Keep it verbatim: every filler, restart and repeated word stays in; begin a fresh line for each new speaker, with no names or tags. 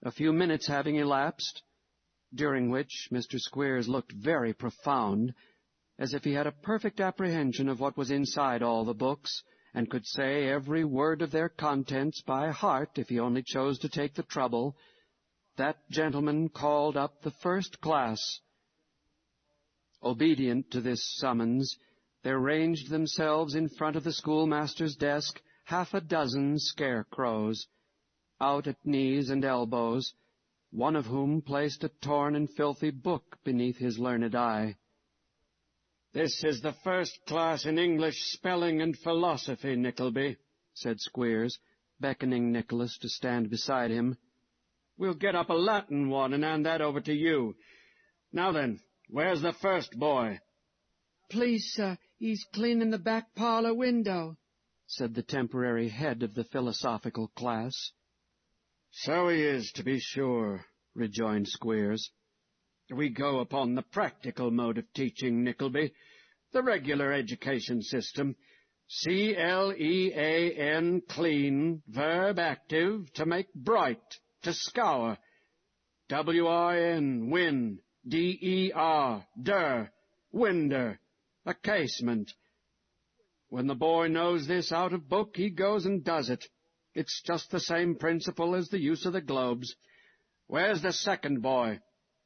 a few minutes having elapsed, during which Mister Squeers looked very profound, as if he had a perfect apprehension of what was inside all the books, and could say every word of their contents by heart if he only chose to take the trouble, that gentleman called up the first class. Obedient to this summons, there ranged themselves in front of the schoolmaster's desk half a dozen scarecrows, out at knees and elbows, one of whom placed a torn and filthy book beneath his learned eye. "This is the first class in English spelling and philosophy, Nickleby," said Squeers, beckoning Nicholas to stand beside him. "We'll get up a Latin one and hand that over to you. Now then, where's the first boy?"
"Please, sir, he's cleaning the back parlor window,"
said the temporary head of the philosophical class.
"So he is, to be sure,"
rejoined Squeers.
"We go upon the practical mode of teaching, Nickleby, the regular education system. C L E A N, clean, verb active, to make bright, to scour. W I N, win, D E R, der, winder, a casement. When the boy knows this out of book, he goes and does it. It's just the same principle as the use of the globes. Where's the second boy?"